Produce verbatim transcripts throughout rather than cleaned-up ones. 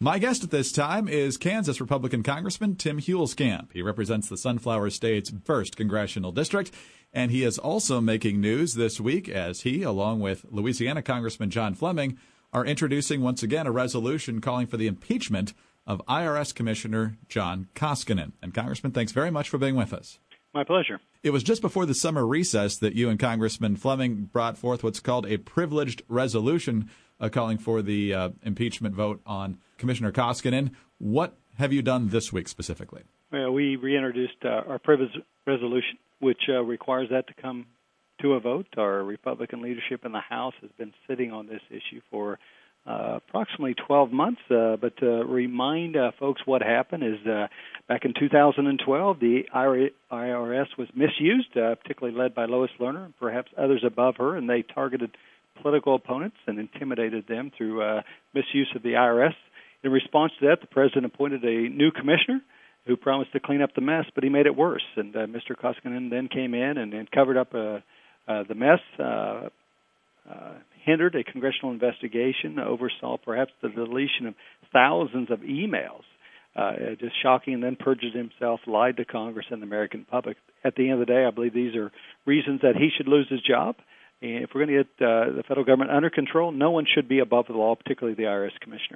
My guest at this time is Kansas Republican Congressman Tim Huelskamp. He represents the Sunflower State's first Congressional District, and he is also making news this week as he, along with Louisiana Congressman John Fleming, are introducing once again a resolution calling for the impeachment of I R S Commissioner John Koskinen. And Congressman, thanks very much for being with us. My pleasure. It was just before the summer recess that you and Congressman Fleming brought forth what's called a privileged resolution uh, calling for the uh, impeachment vote on Commissioner Koskinen. What have you done this week specifically? Well, we reintroduced uh, our privileged resolution, which uh, requires that to come to a vote. Our Republican leadership in the House has been sitting on this issue for uh, approximately twelve months. Uh, but to remind uh, folks what happened is uh, back in two thousand twelve, the I R S was misused, uh, particularly led by Lois Lerner and perhaps others above her, and they targeted political opponents and intimidated them through uh, misuse of the I R S. In response to that, the president appointed a new commissioner who promised to clean up the mess, but he made it worse. And uh, Mister Koskinen then came in and, and covered up uh, uh, the mess, uh, uh, hindered a congressional investigation, oversaw perhaps the deletion of thousands of emails, uh, just shocking, and then perjured himself, lied to Congress and the American public. At the end of the day, I believe these are reasons that he should lose his job. And if we're going to get uh, the federal government under control, no one should be above the law, particularly the I R S commissioner.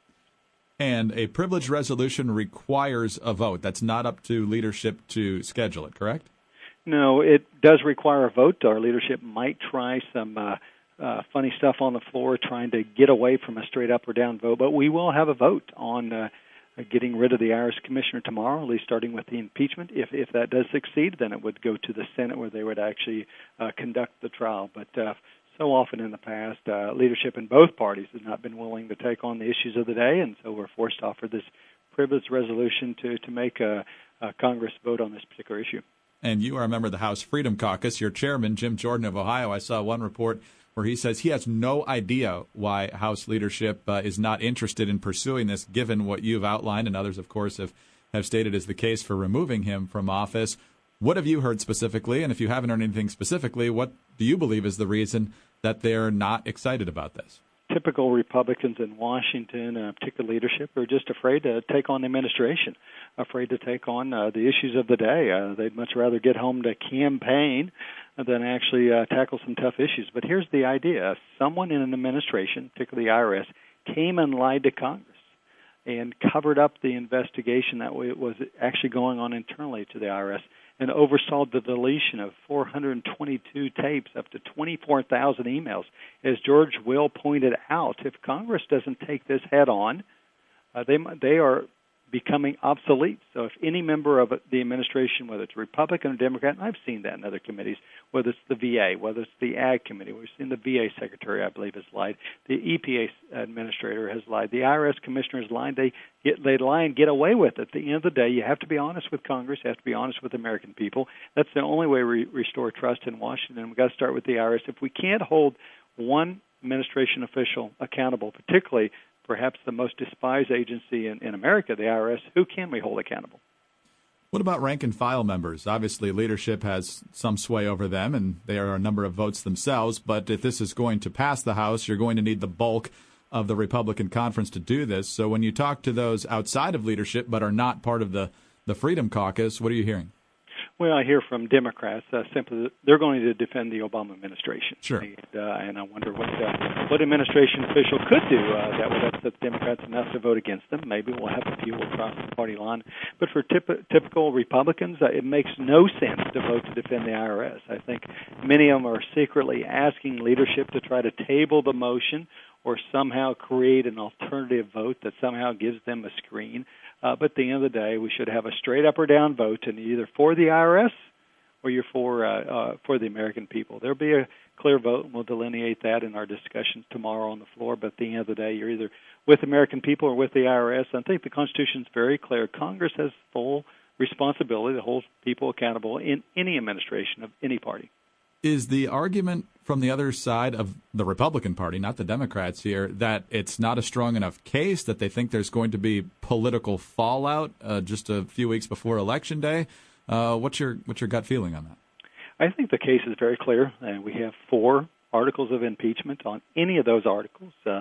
And a privileged resolution requires a vote. That's not up to leadership to schedule it, correct? No, it does require a vote. Our leadership might try some uh, uh, funny stuff on the floor trying to get away from a straight up or down vote, but we will have a vote on uh, getting rid of the I R S commissioner tomorrow, at least starting with the impeachment. If if that does succeed, then it would go to the Senate where they would actually uh, conduct the trial. But uh, so often in the past, uh, leadership in both parties has not been willing to take on the issues of the day, and so we're forced to offer this privileged resolution to, to make a, a Congress vote on this particular issue. And you are a member of the House Freedom Caucus. Your chairman, Jim Jordan of Ohio, I saw one report where he says he has no idea why House leadership uh, is not interested in pursuing this, given what you've outlined, and others, of course, have, have stated is the case for removing him from office. What have you heard specifically? And if you haven't heard anything specifically, what do you believe is the reason that they're not excited about this? Typical Republicans in Washington, uh, particular leadership, are just afraid to take on the administration, afraid to take on uh, the issues of the day. Uh, they'd much rather get home to campaign than actually uh, tackle some tough issues. But here's the idea. Someone in an administration, particularly the I R S, came and lied to Congress and covered up the investigation that was actually going on internally to the I R S and oversaw the deletion of four hundred twenty-two tapes, up to twenty-four thousand emails. As George Will pointed out, if Congress doesn't take this head on, uh, they they are becoming obsolete. So if any member of the administration, whether it's Republican or Democrat, and I've seen that in other committees, whether it's the V A, whether it's the Ag Committee, we've seen the V A Secretary, I believe, has lied, the E P A Administrator has lied, the I R S Commissioner has lied, they get, they lie and get away with it. At the end of the day, you have to be honest with Congress, you have to be honest with American people. That's the only way we restore trust in Washington. We've got to start with the I R S. If we can't hold one administration official accountable, particularly perhaps the most despised agency in, in America, the I R S, who can we hold accountable? What about rank-and-file members? Obviously, leadership has some sway over them, and there are a number of votes themselves. But if this is going to pass the House, you're going to need the bulk of the Republican conference to do this. So when you talk to those outside of leadership but are not part of the, the Freedom Caucus, what are you hearing? Well, I hear from Democrats uh, simply that they're going to defend the Obama administration. Sure. And, uh, and I wonder what uh, what administration official could do uh, that would upset the Democrats enough to vote against them. Maybe we'll have a few across the party line. But for tip- typical Republicans, uh, it makes no sense to vote to defend the I R S. I think many of them are secretly asking leadership to try to table the motion or somehow create an alternative vote that somehow gives them a screen. Uh, but at the end of the day, we should have a straight up or down vote, and either for the I R S or you're for uh, uh, for the American people. There'll be a clear vote, and we'll delineate that in our discussions tomorrow on the floor. But at the end of the day, you're either with the American people or with the I R S. I think the Constitution is very clear. Congress has full responsibility to hold people accountable in any administration of any party. Is the argument from the other side of the Republican Party, not the Democrats here, that it's not a strong enough case, that they think there's going to be political fallout uh, just a few weeks before Election Day? Uh, what's your what's your gut feeling on that? I think the case is very clear, and we have four articles of impeachment on any of those articles. Uh,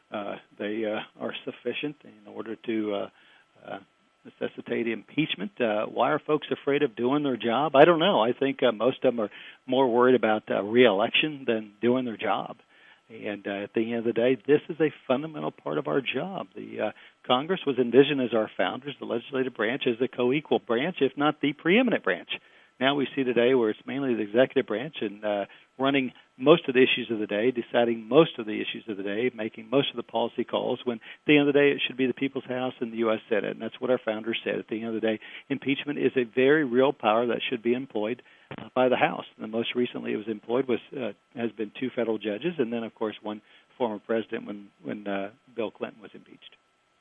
uh, they uh, are sufficient in order to uh, uh, necessitate impeachment. Uh, why are folks afraid of doing their job? I don't know. I think uh, most of them are more worried about uh, re-election than doing their job. And uh, at the end of the day, this is a fundamental part of our job. The uh, Congress was envisioned as our founders, the legislative branch as the co-equal branch, if not the preeminent branch. Now we see today where it's mainly the executive branch and uh, running most of the issues of the day, deciding most of the issues of the day, making most of the policy calls, when at the end of the day it should be the People's House and the U S Senate, and that's what our founders said. At the end of the day, impeachment is a very real power that should be employed uh, by the House. And most recently it was employed was uh, has been two federal judges, and then, of course, one former president when, when uh, Bill Clinton was impeached.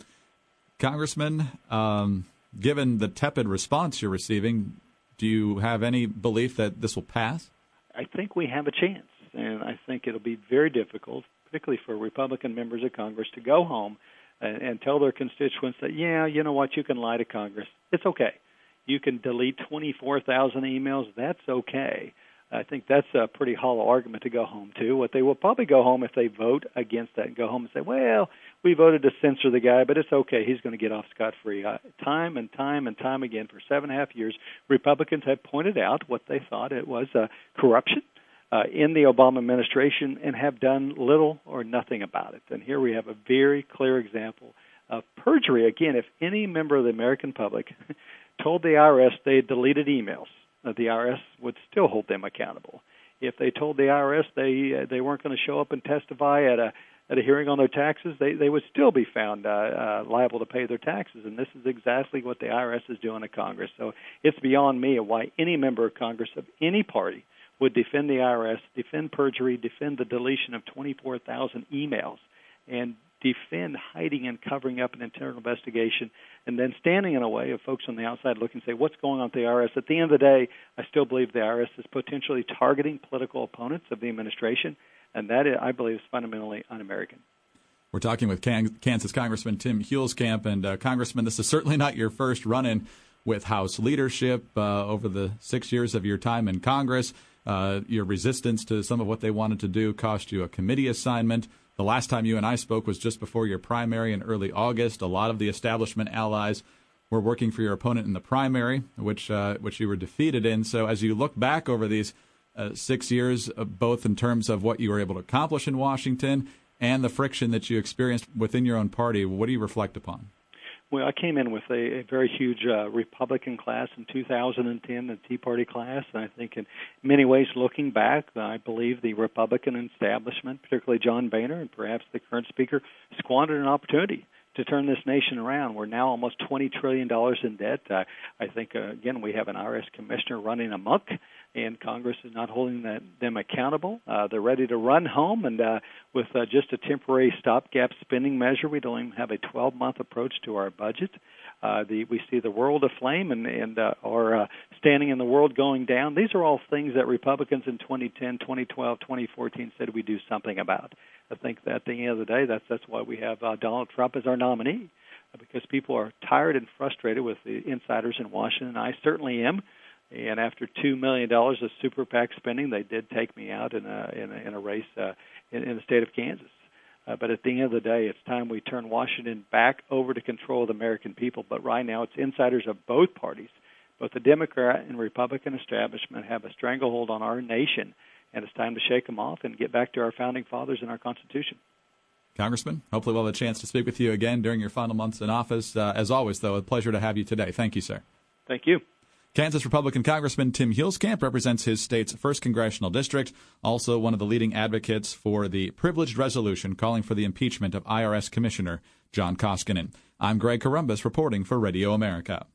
Congressman, um, given the tepid response you're receiving, do you have any belief that this will pass? I think we have a chance, and I think it'll be very difficult, particularly for Republican members of Congress, to go home and, and tell their constituents that, yeah, you know what, you can lie to Congress. It's okay. You can delete twenty-four thousand emails. That's okay. I think that's a pretty hollow argument to go home to. What they will probably go home if they vote against that and go home and say, well, we voted to censor the guy, but it's okay. He's going to get off scot-free. Uh, time and time and time again for seven and a half years, Republicans have pointed out what they thought it was uh, corruption uh, in the Obama administration and have done little or nothing about it. And here we have a very clear example of perjury. Again, if any member of the American public told the I R S they had deleted emails, uh, the I R S would still hold them accountable. If they told the I R S they uh, they weren't going to show up and testify at a at a hearing on their taxes, they, they would still be found uh, uh, liable to pay their taxes. And this is exactly what the I R S is doing to Congress. So it's beyond me of why any member of Congress of any party would defend the I R S, defend perjury, defend the deletion of twenty-four thousand emails, and defend hiding and covering up an internal investigation, and then standing in a way of folks on the outside looking and say, what's going on with the I R S? At the end of the day, I still believe the I R S is potentially targeting political opponents of the administration, and that, I believe, is fundamentally un-American. We're talking with Kansas Congressman Tim Huelskamp. And, uh, Congressman, this is certainly not your first run-in with House leadership uh, over the six years of your time in Congress. Uh, your resistance to some of what they wanted to do cost you a committee assignment. The last time you and I spoke was just before your primary in early August. A lot of the establishment allies were working for your opponent in the primary, which uh, which you were defeated in. So as you look back over these uh, six years, uh, both in terms of what you were able to accomplish in Washington and the friction that you experienced within your own party, what do you reflect upon? Well, I came in with a, a very huge uh, Republican class in two thousand ten, the Tea Party class. And I think in many ways, looking back, I believe the Republican establishment, particularly John Boehner and perhaps the current speaker, squandered an opportunity to turn this nation around. We're now almost twenty trillion dollars in debt. Uh, I think, uh, again, we have an I R S commissioner running amok, and Congress is not holding that, them accountable. Uh, they're ready to run home, and uh, with uh, just a temporary stopgap spending measure, we don't even have a twelve-month approach to our budget. Uh, the, we see the world aflame and, and uh, are uh, standing in the world going down. These are all things that Republicans in twenty ten, twenty twelve, twenty fourteen said we'd do something about. I think that at the end of the day, that's, that's why we have uh, Donald Trump as our nominee, because people are tired and frustrated with the insiders in Washington. I certainly am. And after two million dollars of super PAC spending, they did take me out in a, in a, in a race uh, in, in the state of Kansas. Uh, but at the end of the day, it's time we turn Washington back over to control of the American people. But right now, it's insiders of both parties, both the Democrat and Republican establishment, have a stranglehold on our nation. And it's time to shake them off and get back to our founding fathers and our Constitution. Congressman, hopefully we'll have a chance to speak with you again during your final months in office. Uh, as always, though, a pleasure to have you today. Thank you, sir. Thank you. Kansas Republican Congressman Tim Huelskamp represents his state's first congressional district, also one of the leading advocates for the privileged resolution calling for the impeachment of I R S Commissioner John Koskinen. I'm Greg Corombos reporting for Radio America.